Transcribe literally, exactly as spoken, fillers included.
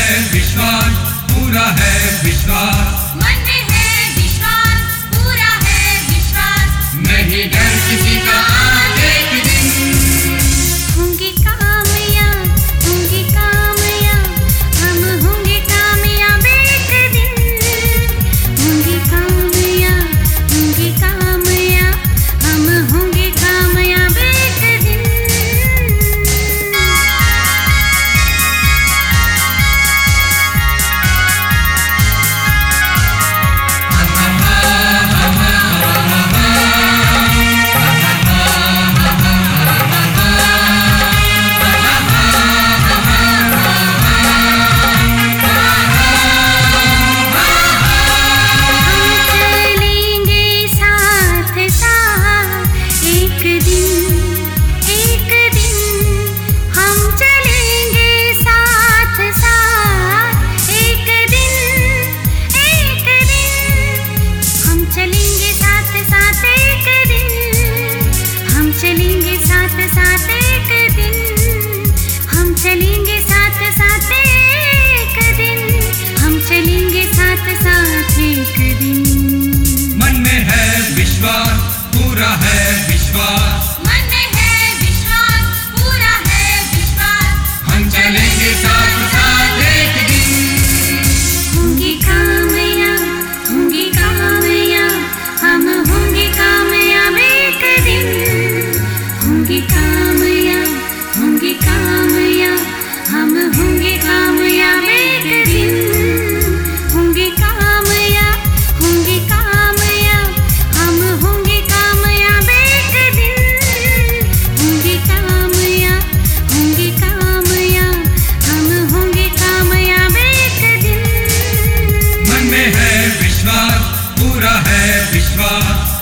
विश्वास, पूरा है विश्वास। मन में है विश्वास, पूरा है विश्वास। नहीं डर किसी का आज एक दिन। होंगे कामयाब, होंगे कामयाब, हम होंगे कामयाब एक दिन। होंगे कामयाब, होंगे कामयाब, हम होंगे कामयाब एक दिन। चलेंगे साथ साथ एक दिन, हम चलेंगे साथ साथ एक दिन, हम चलेंगे साथ साथ एक दिन। मन में है विश्वास, पूरा है विश्वास। मन में है विश्वास, पूरा है विश्वास। हम चलेंगे साथ साथ एक दिन। होंगे कामयाब, होंगे कामयाब, हम होंगे कामयाब एक दिन। होंगे कामयाब, होंगे कामयाब, हम होंगे कामयाब एक दिन। होंगे कामयाब, होंगे कामयाब, हम होंगे कामयाब एक दिन। होंगे कामयाब, होंगे कामयाब, हम होंगे कामयाब एक दिन। मन में है विश्वास, पूरा है विश्वास।